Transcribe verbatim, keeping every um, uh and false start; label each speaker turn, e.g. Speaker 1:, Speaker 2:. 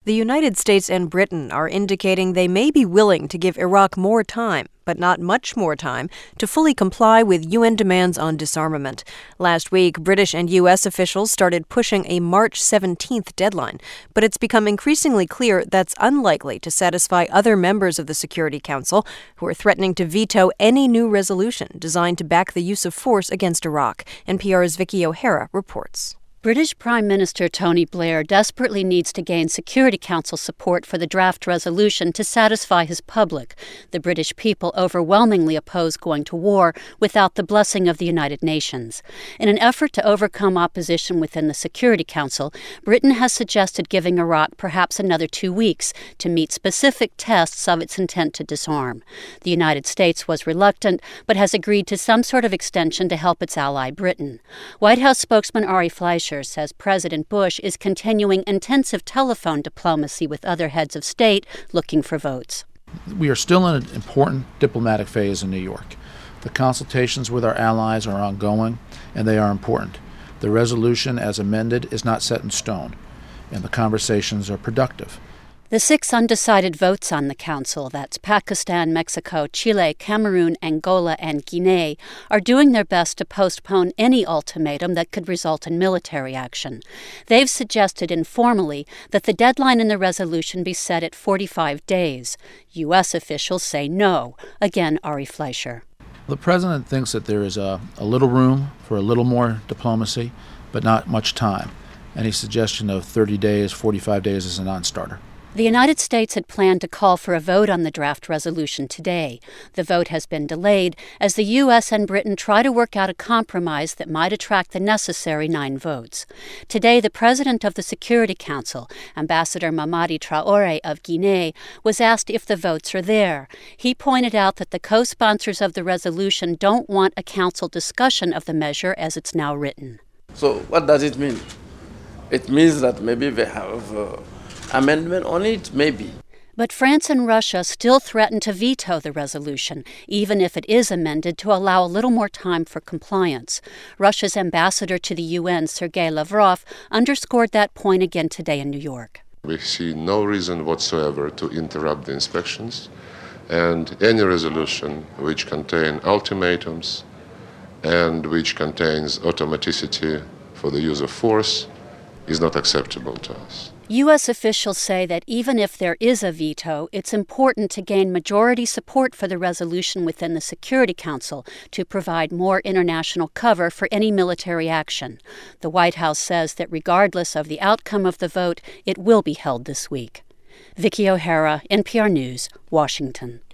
Speaker 1: The United States and Britain are indicating they may be willing to give Iraq more time, but not much more time, to fully comply with U N demands on disarmament. Last week, British and U S officials started pushing a March seventeenth deadline, but it's become increasingly clear that's unlikely to satisfy other members of the Security Council, who are threatening to veto any new resolution designed to back the use of force against Iraq. N P R's Vicky O'Hara reports.
Speaker 2: British Prime Minister Tony Blair desperately needs to gain Security Council support for the draft resolution to satisfy his public. The British people overwhelmingly oppose going to war without the blessing of the United Nations. In an effort to overcome opposition within the Security Council, Britain has suggested giving Iraq perhaps another two weeks to meet specific tests of its intent to disarm. The United States was reluctant, but has agreed to some sort of extension to help its ally Britain. White House spokesman Ari Fleischer says President Bush is continuing intensive telephone diplomacy with other heads of state looking for votes.
Speaker 3: We are still in an important diplomatic phase in New York. The consultations with our allies are ongoing, and they are important. The resolution as amended is not set in stone, and the conversations are productive.
Speaker 2: The six undecided votes on the Council, that's Pakistan, Mexico, Chile, Cameroon, Angola, and Guinea, are doing their best to postpone any ultimatum that could result in military action. They've suggested informally that the deadline in the resolution be set at forty-five days. U S officials say no. Again, Ari Fleischer.
Speaker 3: The president thinks that there is a, a little room for a little more diplomacy, but not much time. Any suggestion of thirty days, forty-five days is a non-starter.
Speaker 2: The United States had planned to call for a vote on the draft resolution today. The vote has been delayed as the U S and Britain try to work out a compromise that might attract the necessary nine votes. Today, the president of the Security Council, Ambassador Mamadi Traore of Guinea, was asked if the votes are there. He pointed out that the co-sponsors of the resolution don't want a council discussion of the measure as it's now written.
Speaker 4: So what does it mean? It means that maybe they have Uh amendment on it, maybe.
Speaker 2: But France and Russia still threaten to veto the resolution, even if it is amended to allow a little more time for compliance. Russia's ambassador to the U N, Sergei Lavrov, underscored that point again today in New York.
Speaker 5: We see no reason whatsoever to interrupt the inspections, and any resolution which contains ultimatums and which contains automaticity for the use of force is not acceptable to us.
Speaker 2: U S officials say that even if there is a veto, it's important to gain majority support for the resolution within the Security Council to provide more international cover for any military action. The White House says that regardless of the outcome of the vote, it will be held this week. Vicky O'Hara, N P R News, Washington.